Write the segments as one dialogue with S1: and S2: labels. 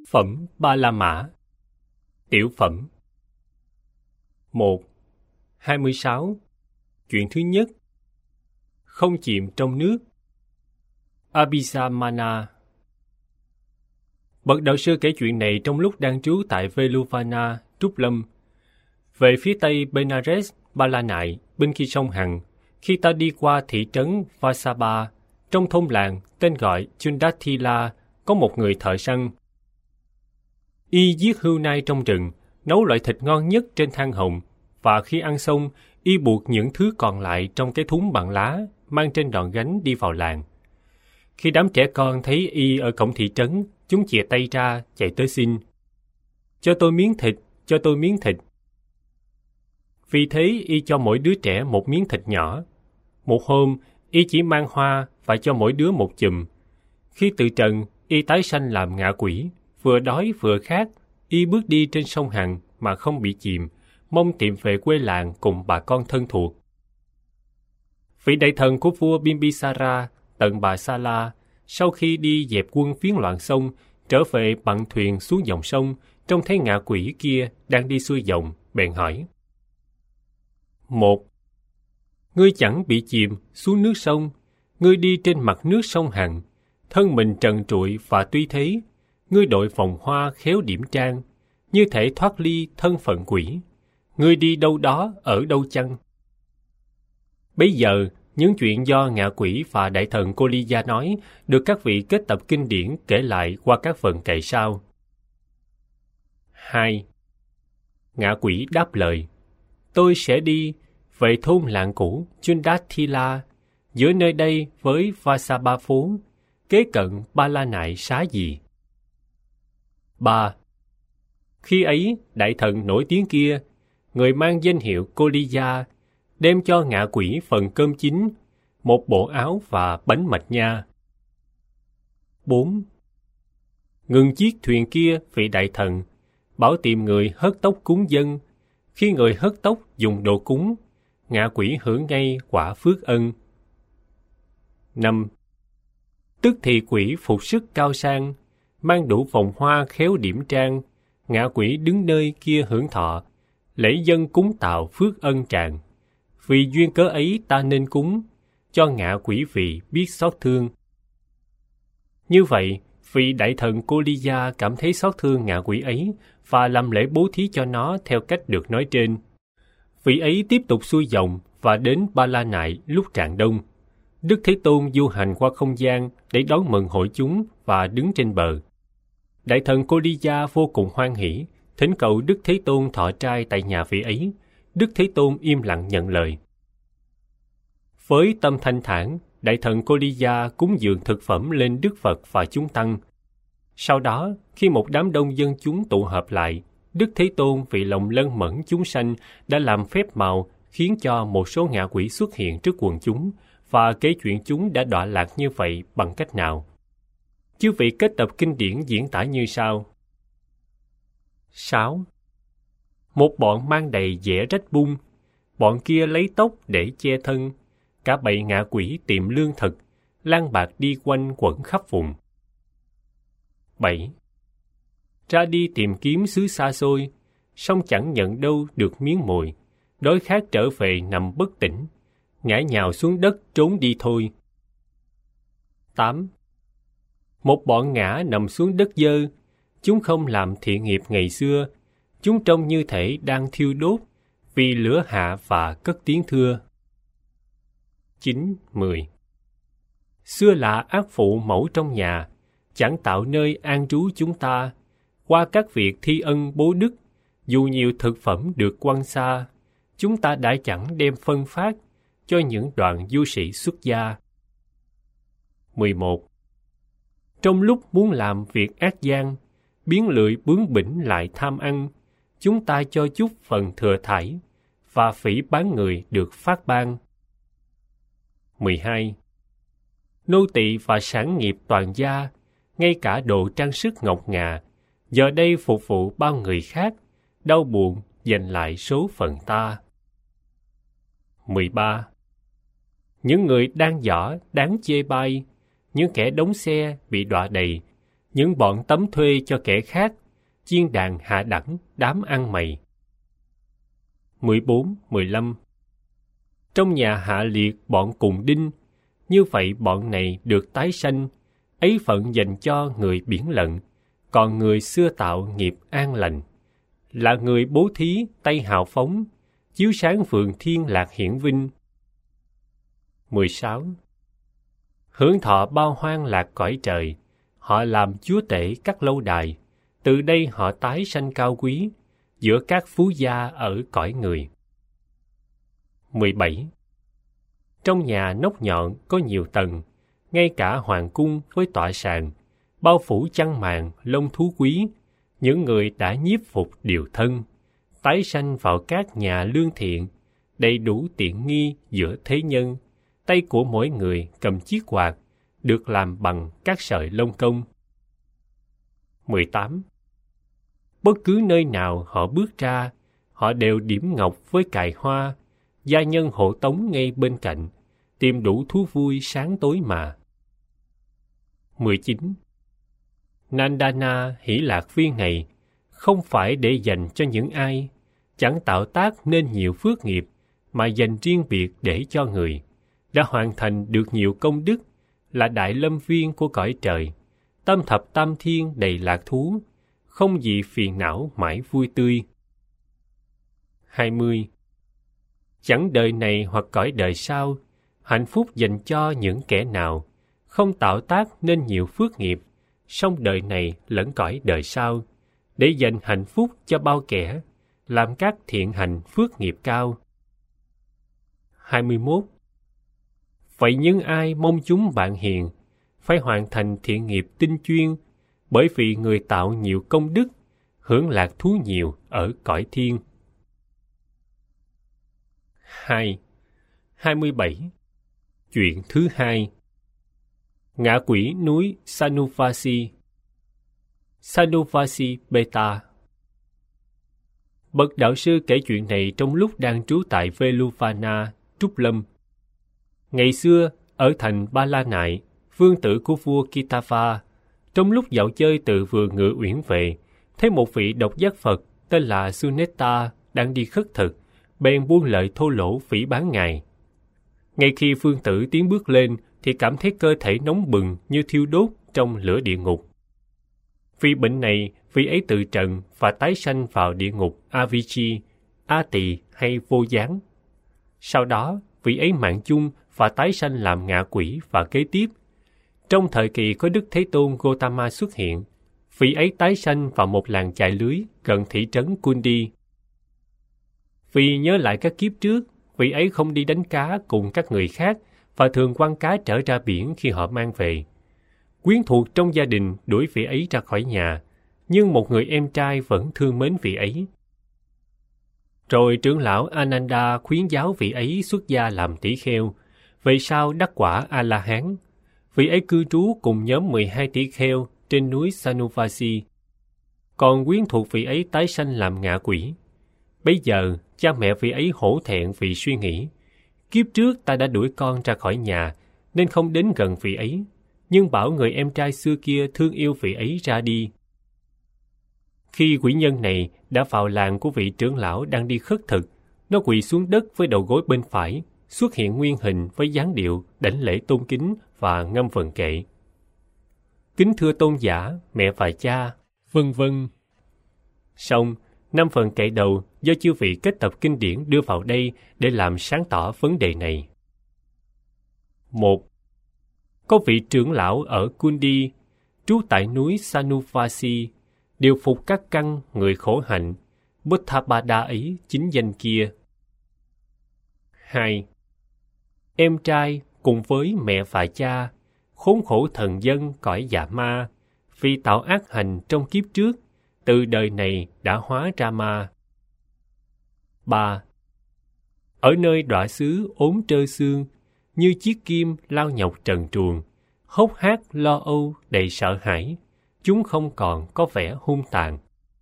S1: Phẩm Ba La Mã. Tiểu phẩm 1. 26. Chuyện thứ nhất. Không chìm trong nước. Abhisamana. Bậc đạo sư kể chuyện này trong lúc đang trú tại Veluvana, Trúc Lâm. Về phía tây Benares, Ba La Nại, bên kia sông Hằng, khi ta đi qua thị trấn Vasabha, trong thôn làng tên gọi Chundathila, có một người thợ săn. Y giết hươu nai trong rừng, nấu loại thịt ngon nhất trên than hồng, và khi ăn xong, y buộc những thứ còn lại trong cái thúng bằng lá, mang trên đòn gánh đi vào làng. Khi đám trẻ con thấy y ở cổng thị trấn, chúng chìa tay ra, chạy tới xin. Cho tôi miếng thịt, cho tôi miếng thịt. Vì thế, y cho mỗi đứa trẻ một miếng thịt nhỏ. Một hôm, y chỉ mang hoa và cho mỗi đứa một chùm. Khi từ trần, y tái sanh làm ngạ quỷ, vừa đói vừa khát, y bước đi trên sông Hằng mà không bị chìm, mong tìm về quê làng cùng bà con thân thuộc. Vị đại thần của vua Bimbisara, Tần Bà Sa La, sau khi đi dẹp quân phiến loạn sông, trở về bằng thuyền xuống dòng sông, trông thấy ngạ quỷ kia đang đi xuôi dòng, bèn hỏi. 1. Ngươi chẳng bị chìm xuống nước sông, ngươi đi trên mặt nước sông Hằng, thân mình trần trụi và tuy thế, ngươi đội vòng hoa khéo điểm trang, như thể thoát ly thân phận quỷ. Ngươi đi đâu đó ở đâu chăng? Bấy giờ, những chuyện do ngạ quỷ và đại thần Koliya nói được các vị kết tập kinh điển kể lại qua các phần kệ sau. 2. Ngạ quỷ đáp lời. Tôi sẽ đi về thôn làng cũ Chundathila, giữa nơi đây với Vasabha phố, kế cận Ba La Nại xá gì. 3. Khi ấy, đại thần nổi tiếng kia, người mang danh hiệu Koliya, đem cho ngạ quỷ phần cơm chín, một bộ áo và bánh mạch nha. 4. Ngừng chiếc thuyền kia, vị đại thần, bảo tìm người hớt tóc cúng dân. Khi người hớt tóc dùng đồ cúng, ngạ quỷ hưởng ngay quả phước ân. 5. Tức thì quỷ phục sức cao sang, mang đủ vòng hoa khéo điểm trang, ngạ quỷ đứng nơi kia hưởng thọ, lễ dân cúng tạo phước ân tràn. Vì duyên cớ ấy ta nên cúng, cho ngạ quỷ vị biết xót thương. Như vậy, vị đại thần Koliya cảm thấy xót thương ngạ quỷ ấy và làm lễ bố thí cho nó theo cách được nói trên. Vị ấy tiếp tục xuôi dòng và đến Ba La Nại lúc rạng đông. Đức Thế Tôn du hành qua không gian để đón mừng hội chúng và đứng trên bờ. Đại thần Koliya vô cùng hoan hỉ, thỉnh cầu Đức Thế Tôn thọ trai tại nhà vị ấy. Đức Thế Tôn im lặng nhận lời. Với tâm thanh thản, đại thần Koliya cúng dường thực phẩm lên Đức Phật và chúng tăng. Sau đó, khi một đám đông dân chúng tụ họp lại, Đức Thế Tôn vì lòng lân mẫn chúng sanh đã làm phép màu khiến cho một số ngạ quỷ xuất hiện trước quần chúng và kể chuyện chúng đã đọa lạc như vậy bằng cách nào. Chư vị kết tập kinh điển diễn tả như sau. 6. Một bọn mang đầy dẻ rách bung, bọn kia lấy tóc để che thân, cả bầy ngạ quỷ tìm lương thực, lang bạc đi quanh quẩn khắp vùng. 7. Ra đi tìm kiếm xứ xa xôi, song chẳng nhận đâu được miếng mồi, đói khát trở về nằm bất tỉnh, ngã nhào xuống đất trốn đi thôi. 8. Một bọn ngã nằm xuống đất dơ, chúng không làm thiện nghiệp ngày xưa, chúng trông như thể đang thiêu đốt, vì lửa hạ và cất tiếng thưa. 9, 10. Xưa là ác phụ mẫu trong nhà, chẳng tạo nơi an trú chúng ta, qua các việc thi ân bố đức, dù nhiều thực phẩm được quăng xa, chúng ta đã chẳng đem phân phát cho những đoàn du sĩ xuất gia. 11. Trong lúc muốn làm việc ác gian, biến lười bướng bỉnh lại tham ăn, chúng ta cho chút phần thừa thải, và phỉ bán người được phát ban. 12. Nô tỳ và sản nghiệp toàn gia, ngay cả đồ trang sức ngọc ngà, giờ đây phục vụ bao người khác, đau buồn giành lại số phận ta. 13. Những người đang dở đáng chê bai, những kẻ đóng xe bị đọa đầy, những bọn tấm thuê cho kẻ khác, chiên đàn hạ đẳng, đám ăn mày. 14, 15. Trong nhà hạ liệt bọn cùng đinh, như vậy bọn này được tái sanh, ấy phận dành cho người biển lận, còn người xưa tạo nghiệp an lành, là người bố thí tay hào phóng, chiếu sáng vườn thiên lạc hiển vinh. 16. Hưởng thọ bao hoang lạc cõi trời, họ làm chúa tể các lâu đài, từ đây họ tái sanh cao quý, giữa các phú gia ở cõi người. 17. Trong nhà nóc nhọn có nhiều tầng, ngay cả hoàng cung với tọa sàn, bao phủ chăn màn, lông thú quý, những người đã nhiếp phục điều thân, tái sanh vào các nhà lương thiện, đầy đủ tiện nghi giữa thế nhân, tay của mỗi người cầm chiếc quạt, được làm bằng các sợi lông công. 18. Bất cứ nơi nào họ bước ra, họ đều điểm ngọc với cài hoa, gia nhân hộ tống ngay bên cạnh, tìm đủ thú vui sáng tối mà. 19. Nandana hỷ lạc viên này không phải để dành cho những ai, chẳng tạo tác nên nhiều phước nghiệp, mà dành riêng biệt để cho người, đã hoàn thành được nhiều công đức, là đại lâm viên của cõi trời, tâm thập tam thiên đầy lạc thú, không gì phiền não mãi vui tươi. 20. Chẳng đời này hoặc cõi đời sau, hạnh phúc dành cho những kẻ nào, không tạo tác nên nhiều phước nghiệp, song đời này lẫn cõi đời sau, để dành hạnh phúc cho bao kẻ, làm các thiện hành phước nghiệp cao. 21. Vậy những ai mong chúng bạn hiền, phải hoàn thành thiện nghiệp tinh chuyên, bởi vì người tạo nhiều công đức, hưởng lạc thú nhiều ở cõi thiên. 2. 27. Chuyện thứ hai. Ngạ quỷ núi Sanuvasi. Sanuvasi Beta. Bậc đạo sư kể chuyện này trong lúc đang trú tại Veluvana, Trúc Lâm. Ngày xưa, ở thành Ba La Nại, vương tử của vua Kitava, trong lúc dạo chơi từ vườn ngựa uyển về, thấy một vị độc giác Phật tên là Sunetta đang đi khất thực, bèn buông lời thô lỗ phỉ báng ngài. Ngay khi vương tử tiến bước lên, thì cảm thấy cơ thể nóng bừng như thiêu đốt trong lửa địa ngục. Vì bệnh này, vị ấy tự trần và tái sanh vào địa ngục Avicii, A Tỳ hay Vô Gián. Sau đó, vị ấy mạng chung và tái sanh làm ngạ quỷ và kế tiếp. Trong thời kỳ có Đức Thế Tôn Gotama xuất hiện, vị ấy tái sanh vào một làng chài lưới gần thị trấn Kundi. Vì nhớ lại các kiếp trước, vị ấy không đi đánh cá cùng các người khác và thường quăng cá trở ra biển khi họ mang về. Quyến thuộc trong gia đình đuổi vị ấy ra khỏi nhà, nhưng một người em trai vẫn thương mến vị ấy. Rồi trưởng lão Ananda khuyến giáo vị ấy xuất gia làm tỷ kheo, về sau đắc quả A-la-hán. Vị ấy cư trú cùng nhóm 12 tỷ kheo trên núi Sanuvasi. Còn quyến thuộc vị ấy tái sanh làm ngạ quỷ. Bây giờ, cha mẹ vị ấy hổ thẹn vì suy nghĩ, kiếp trước ta đã đuổi con ra khỏi nhà, nên không đến gần vị ấy, nhưng bảo người em trai xưa kia thương yêu vị ấy ra đi. Khi quỷ nhân này đã vào làng của vị trưởng lão đang đi khất thực, nó quỳ xuống đất với đầu gối bên phải, xuất hiện nguyên hình với dáng điệu đảnh lễ tôn kính và ngâm vần kệ. Kính thưa tôn giả, mẹ và cha, vân vân. Xong, 5 phần kệ đầu do chư vị kết tập kinh điển đưa vào đây để làm sáng tỏ vấn đề này. 1. Có vị trưởng lão ở Kundi, trú tại núi Sanuvasi, điều phục các căn người khổ hạnh, Buddhabada ấy chính danh kia. 2. Em trai cùng với mẹ và cha, khốn khổ thần dân cõi dạ ma, vì tạo ác hành trong kiếp trước, từ đời này đã hóa ra ma. 3. Ở nơi đọa xứ ốm trơ xương, như chiếc kim lao nhọc trần truồng, hốc hác lo âu đầy sợ hãi, chúng không còn có vẻ hung tàn.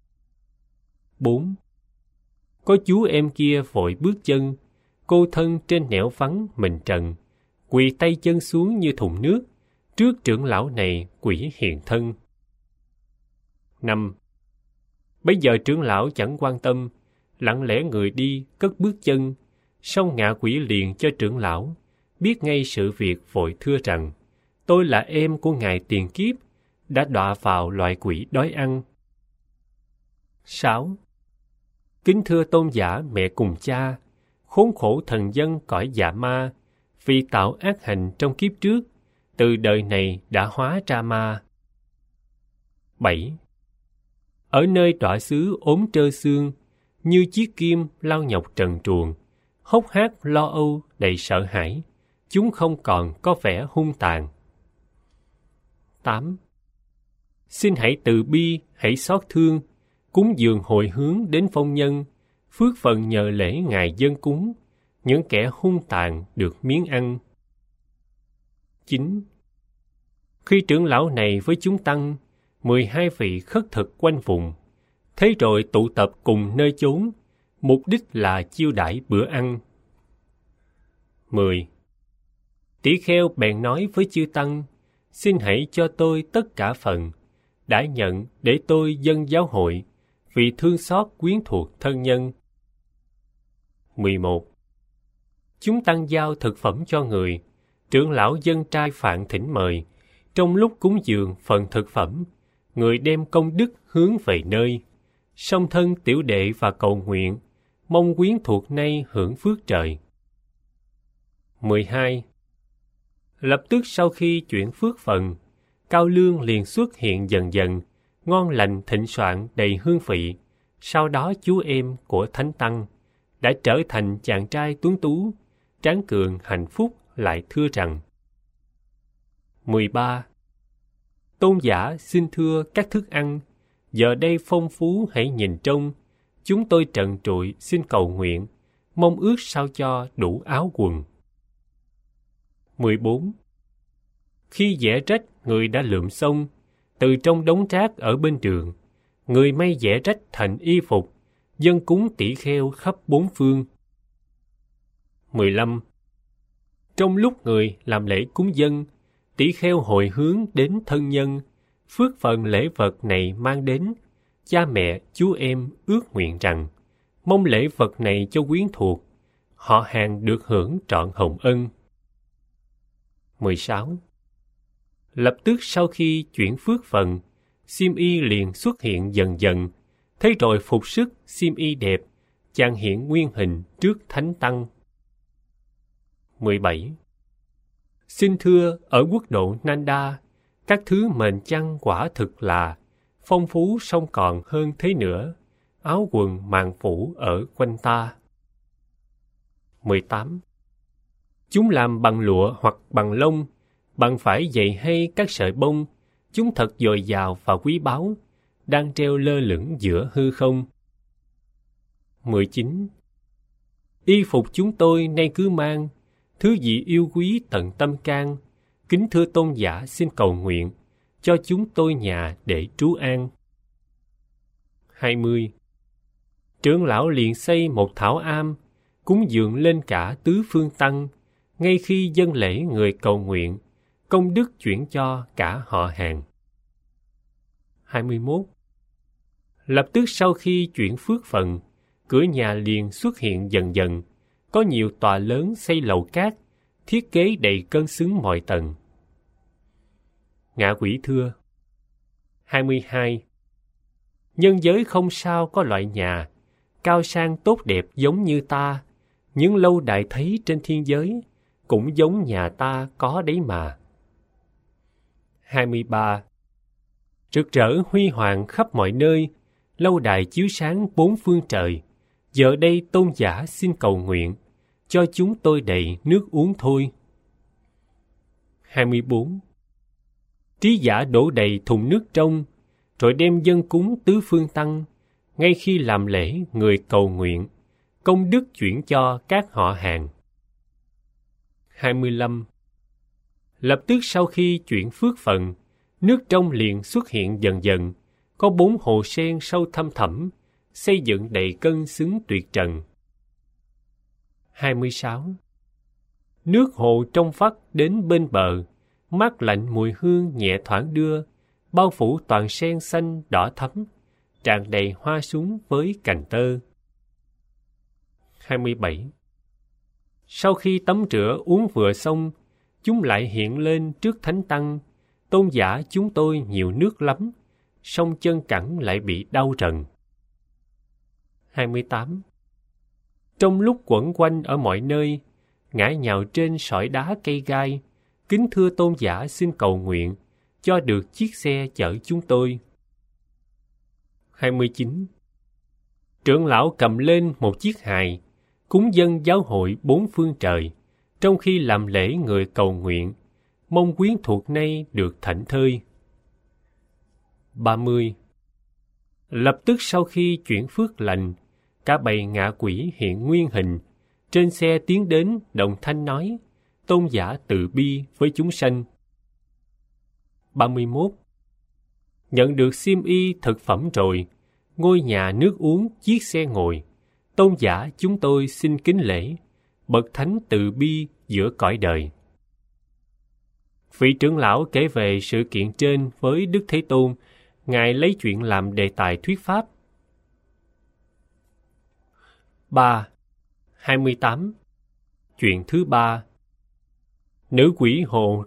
S1: 4. Có chú em kia vội bước chân, cô thân trên nẻo vắng mình trần, quỳ tay chân xuống như thùng nước, trước trưởng lão này quỷ hiện thân. 5. Bấy giờ trưởng lão chẳng quan tâm, lặng lẽ người đi, cất bước chân. Song ngạ quỷ liền cho trưởng lão biết ngay sự việc, vội thưa rằng: tôi là em của ngài tiền kiếp, đã đọa vào loại quỷ đói ăn. 6. Kính thưa tôn giả mẹ cùng cha, khốn khổ thần dân cõi dạ ma, vì tạo ác hành trong kiếp trước, từ đời này đã hóa ra ma. 7. Ở nơi đọa xứ ốm trơ xương, như chiếc kim lao nhọc trần truồng, hốc hác lo âu đầy sợ hãi, chúng không còn có vẻ hung tàn. 8. Xin hãy từ bi, hãy xót thương, cúng dường hồi hướng đến phong nhân, phước phần nhờ lễ ngài dân cúng, những kẻ hung tàn được miếng ăn. 9. Khi trưởng lão này với chúng tăng, 12 vị khất thực quanh vùng, thế rồi tụ tập cùng nơi chốn, mục đích là chiêu đãi bữa ăn. 10. Tỷ kheo bèn nói với chư tăng: xin hãy cho tôi tất cả phần đã nhận để tôi dâng giáo hội, vì thương xót quyến thuộc thân nhân. 11. Chúng tăng giao thực phẩm cho người, trưởng lão dân trai phạn thỉnh mời. Trong lúc cúng dường phần thực phẩm, người đem công đức hướng về nơi, song thân tiểu đệ và cầu nguyện, mong quyến thuộc nay hưởng phước trời. 12. Lập tức sau khi chuyển phước phần, cao lương liền xuất hiện dần dần, ngon lành thịnh soạn đầy hương vị. Sau đó chú em của thánh tăng đã trở thành chàng trai tuấn tú, tráng cường hạnh phúc, lại thưa rằng: 13. Tôn giả xin thưa các thức ăn, giờ đây phong phú hãy nhìn trông, chúng tôi trần trụi xin cầu nguyện, mong ước sao cho đủ áo quần. 14. Khi giẻ rách người đã lượm xong, từ trong đống rác ở bên đường, người may giẻ rách thành y phục, dâng cúng tỷ kheo khắp bốn phương. 15. Trong lúc người làm lễ cúng dâng, tỷ kheo hồi hướng đến thân nhân, phước phần lễ vật này mang đến, cha mẹ chú em ước nguyện rằng mong lễ vật này cho quyến thuộc, họ hàng được hưởng trọn hồng ân. 16. Lập tức sau khi chuyển phước phần, xiêm y liền xuất hiện dần dần, thế rồi phục sức xiêm y đẹp, chàng hiện nguyên hình trước thánh tăng. 17. Xin thưa ở quốc độ Nanda, các thứ mền chăn quả thực là phong phú song còn hơn thế nữa, áo quần màn phủ ở quanh ta. 18. Chúng làm bằng lụa hoặc bằng lông, bằng vải dày hay các sợi bông, chúng thật dồi dào và quý báu, đang treo lơ lửng giữa hư không. 19. Y phục chúng tôi nay cứ mang, thứ gì yêu quý tận tâm can, kính thưa tôn giả xin cầu nguyện, cho chúng tôi nhà để trú an. 20. Trưởng lão liền xây một thảo am, cúng dường lên cả tứ phương tăng, ngay khi dâng lễ người cầu nguyện, công đức chuyển cho cả họ hàng. 21. Lập tức sau khi chuyển phước phần, cửa nhà liền xuất hiện dần dần, có nhiều tòa lớn xây lầu cát, thiết kế đầy cân xứng mọi tầng. Ngạ quỷ thưa: 22. Nhân giới không sao có loại nhà cao sang tốt đẹp giống như ta, những lâu đài thấy trên thiên giới cũng giống nhà ta có đấy mà. 23. Rực rỡ huy hoàng khắp mọi nơi, lâu đài chiếu sáng bốn phương trời, giờ đây tôn giả xin cầu nguyện, cho chúng tôi đầy nước uống thôi. 24. Trí giả đổ đầy thùng nước trong, rồi đem dâng cúng tứ phương tăng, ngay khi làm lễ người cầu nguyện, công đức chuyển cho các họ hàng. 25. Lập tức sau khi chuyển phước phần, nước trong liền xuất hiện dần dần, có 4 hồ sen sâu thăm thẳm, xây dựng đầy cân xứng tuyệt trần. 26. Nước hồ trong vắt đến bên bờ, mát lạnh mùi hương nhẹ thoảng đưa, bao phủ toàn sen xanh đỏ thắm, tràn đầy hoa súng với cành tơ. 27. Sau khi tắm rửa uống vừa xong, chúng lại hiện lên trước thánh tăng. Tôn giả chúng tôi nhiều nước lắm, song chân cẳng lại bị đau rần. 28. Trong lúc quẩn quanh ở mọi nơi, ngã nhào trên sỏi đá cây gai, kính thưa tôn giả xin cầu nguyện cho được chiếc xe chở chúng tôi. 29. Trưởng lão cầm lên một chiếc hài, cúng dâng giáo hội bốn phương trời, trong khi làm lễ người cầu nguyện, mong quyến thuộc nay được thảnh thơi. 30. Lập tức sau khi chuyển phước lành, cả bầy ngạ quỷ hiện nguyên hình, trên xe tiến đến đồng thanh nói, tôn giả từ bi với chúng sanh. 31. Nhận được xiêm y thực phẩm rồi, ngôi nhà nước uống chiếc xe ngồi, tôn giả chúng tôi xin kính lễ, bậc thánh từ bi giữa cõi đời. Vị trưởng lão kể về sự kiện trên với Đức Thế Tôn, Ngài lấy chuyện làm đề tài thuyết pháp. 3. 28. Chuyện thứ 3. Nữ quỷ hồ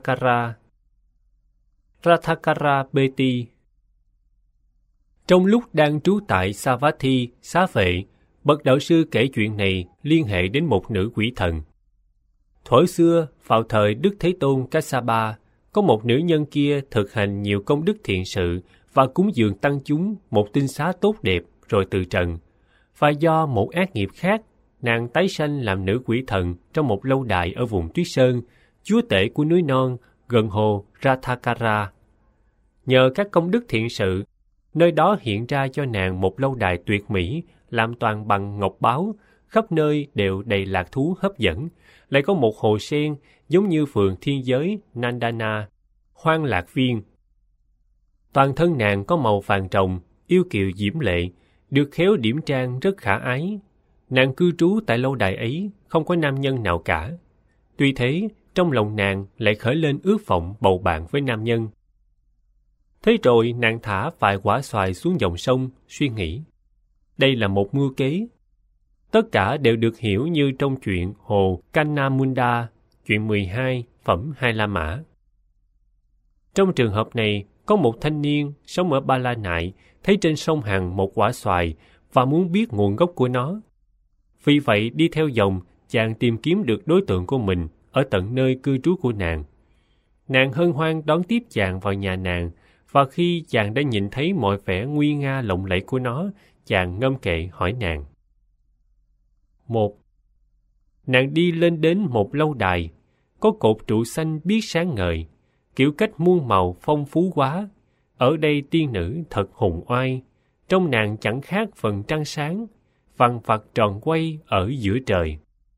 S1: Rathakara Beti. Trong lúc đang trú tại Savatthi, xá vệ, bậc đạo sư kể chuyện này liên hệ đến một nữ quỷ thần. Thuở xưa, vào thời Đức Thế Tôn Kassapa, có một nữ nhân kia thực hành nhiều công đức thiện sự và cúng dường tăng chúng một tinh xá tốt đẹp rồi từ trần. Và do một ác nghiệp khác, nàng tái sanh làm nữ quỷ thần trong một lâu đài ở vùng Tuyết Sơn, chúa tể của núi non gần hồ Rathakara. Nhờ các công đức thiện sự, nơi đó hiện ra cho nàng một lâu đài tuyệt mỹ, làm toàn bằng ngọc báu, khắp nơi đều đầy lạc thú hấp dẫn, lại có một hồ sen giống như vườn thiên giới Nandana, Hoan Lạc Viên. Toàn thân nàng có màu vàng rồng, yêu kiều diễm lệ, được khéo điểm trang rất khả ái. Nàng cư trú tại lâu đài ấy, không có nam nhân nào cả. Tuy thế, trong lòng nàng lại khởi lên ước vọng bầu bạn với nam nhân. Thế rồi nàng thả vài quả xoài xuống dòng sông, suy nghĩ. Đây là một mưu kế. Tất cả đều được hiểu như trong chuyện hồ Kannamunda, chuyện 12, phẩm Hai La Mã. Trong trường hợp này, có một thanh niên sống ở Ba La Nại thấy trên sông Hằng một quả xoài và muốn biết nguồn gốc của nó. Vì vậy đi theo dòng, chàng tìm kiếm được đối tượng của mình ở tận nơi cư trú của nàng. Nàng hân hoan đón tiếp chàng vào nhà nàng, và khi chàng đã nhìn thấy mọi vẻ nguy nga lộng lẫy của nó, chàng ngâm kệ hỏi nàng. 1. Nàng đi lên đến một lâu đài, có cột trụ xanh biếc sáng ngời, kiểu cách muôn màu phong phú quá. Ở đây tiên nữ thật hùng oai, trong nàng chẳng khác phần trăng sáng, vằng vặc tròn quay ở giữa trời.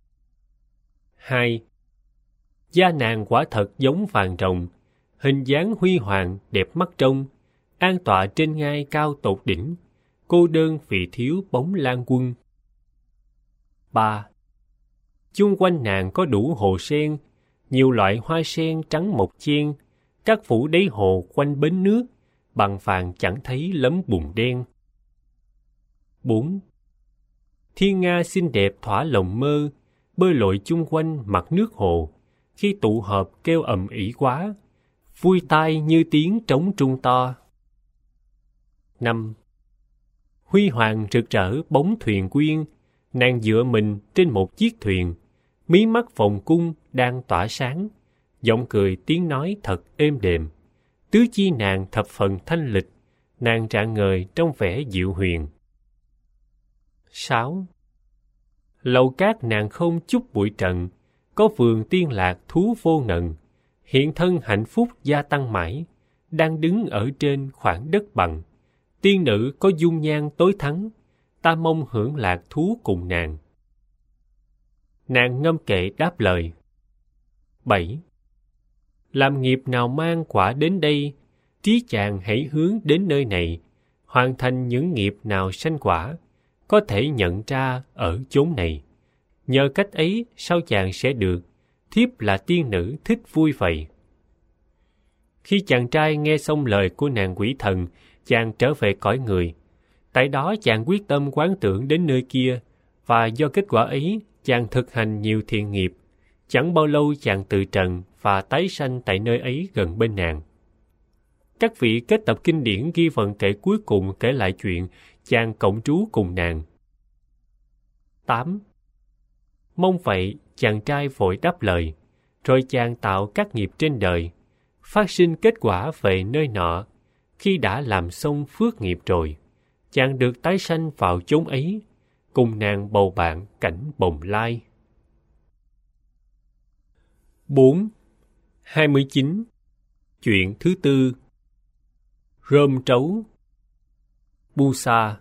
S1: 2. Da nàng quả thật giống vàng rồng, hình dáng huy hoàng đẹp mắt trông, an tọa trên ngai cao tột đỉnh, cô đơn vì thiếu bóng lan quân. 3. Chung quanh nàng có đủ hồ sen, nhiều loại hoa sen trắng mộc chen, các phủ đáy hồ quanh bến nước, bằng vàng chẳng thấy lấm bùn đen. 4. Thiên nga xinh đẹp thỏa lòng mơ, bơi lội chung quanh mặt nước hồ, khi tụ họp kêu ầm ĩ quá, vui tai như tiếng trống trung to. 5. Huy hoàng rực rỡ bóng thuyền quyên, nàng dựa mình trên một chiếc thuyền, mí mắt vòng cung đang tỏa sáng, giọng cười tiếng nói thật êm đềm, tứ chi nàng thập phần thanh lịch, nàng rạng ngời trong vẻ dịu huyền. 6. Lầu cát nàng không chút bụi trần, có vườn tiên lạc thú vô ngần, hiện thân hạnh phúc gia tăng mãi, đang đứng ở trên khoảng đất bằng. Tiên nữ có dung nhan tối thắng, ta mong hưởng lạc thú cùng nàng. Nàng ngâm kệ đáp lời. 7. Làm nghiệp nào mang quả đến đây, trí chàng hãy hướng đến nơi này, hoàn thành những nghiệp nào sanh quả, có thể nhận ra ở chốn này. Nhờ cách ấy sao chàng sẽ được, thiếp là tiên nữ thích vui vậy. Khi chàng trai nghe xong lời của nàng quỷ thần, chàng trở về cõi người. Tại đó chàng quyết tâm quán tưởng đến nơi kia, và do kết quả ấy, chàng thực hành nhiều thiện nghiệp. Chẳng bao lâu chàng từ trần và tái sanh tại nơi ấy gần bên nàng. Các vị kết tập kinh điển ghi vận kể cuối cùng kể lại chuyện chàng cộng trú cùng nàng. 8. Mong vậy, chàng trai vội đáp lời, rồi chàng tạo các nghiệp trên đời, phát sinh kết quả về nơi nọ. Khi đã làm xong phước nghiệp rồi, chàng được tái sanh vào chốn ấy, cùng nàng bầu bạn cảnh bồng lai. 4. 29. Chuyện thứ tư. Rơm trấu. Busa.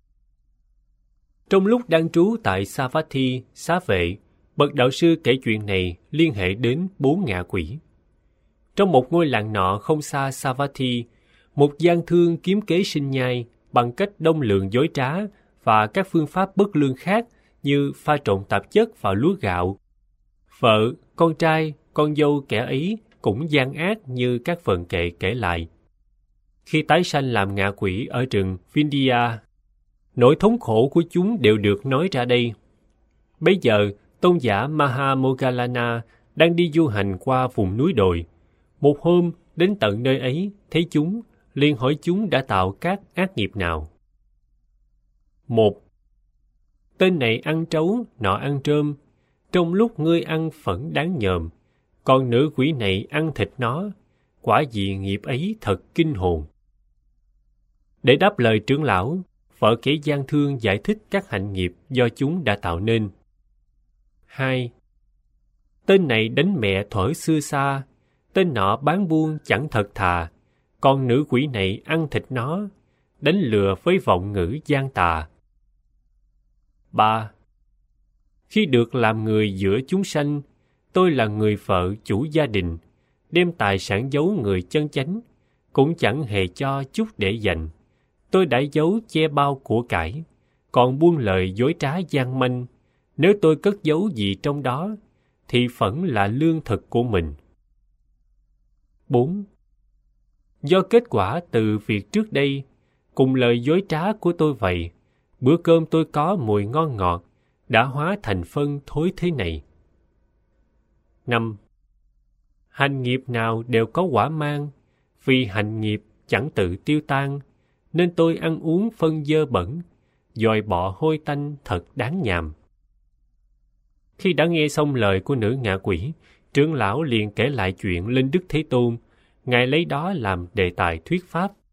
S1: Trong lúc đang trú tại Savatthi, xá vệ, bậc đạo sư kể chuyện này liên hệ đến 4 ngạ quỷ. Trong một ngôi làng nọ không xa Savatthi, một gian thương kiếm kế sinh nhai bằng cách đông lượng dối trá và các phương pháp bất lương khác như pha trộn tạp chất vào lúa gạo. Vợ, con trai, con dâu kẻ ấy cũng gian ác như các vần kệ kể lại. Khi tái sanh làm ngạ quỷ ở rừng Vindhya, nỗi thống khổ của chúng đều được nói ra đây. Bấy giờ, tôn giả Mahamoggallana đang đi du hành qua vùng núi đồi. Một hôm, đến tận nơi ấy, thấy chúng, liền hỏi chúng đã tạo các ác nghiệp nào. 1. Tên này ăn trấu, nọ ăn trơm. Trong lúc ngươi ăn phẫn đáng nhờm, còn nữ quỷ này ăn thịt nó. Quả gì nghiệp ấy thật kinh hồn. Để đáp lời trưởng lão, vợ kẻ gian thương giải thích các hạnh nghiệp do chúng đã tạo nên. 2. Tên này đánh mẹ thuở xưa xa, tên nọ bán buôn chẳng thật thà, còn nữ quỷ này ăn thịt nó, đánh lừa với vọng ngữ gian tà. 3. Khi được làm người giữa chúng sanh, tôi là người vợ chủ gia đình, đem tài sản giấu người chân chánh, cũng chẳng hề cho chút để dành. Tôi đã giấu che bao của cải, còn buông lời dối trá gian manh. Nếu tôi cất giấu gì trong đó, thì phẫn là lương thực của mình. 4. Do kết quả từ việc trước đây, cùng lời dối trá của tôi vậy, bữa cơm tôi có mùi ngon ngọt, đã hóa thành phân thối thế này. 5. Hành nghiệp nào đều có quả mang, vì hành nghiệp chẳng tự tiêu tan, nên tôi ăn uống phân dơ bẩn, dòi bọ hôi tanh thật đáng nhàm. Khi đã nghe xong lời của nữ ngạ quỷ, trưởng lão liền kể lại chuyện lên Đức Thế Tôn. Ngài lấy đó làm đề tài thuyết pháp.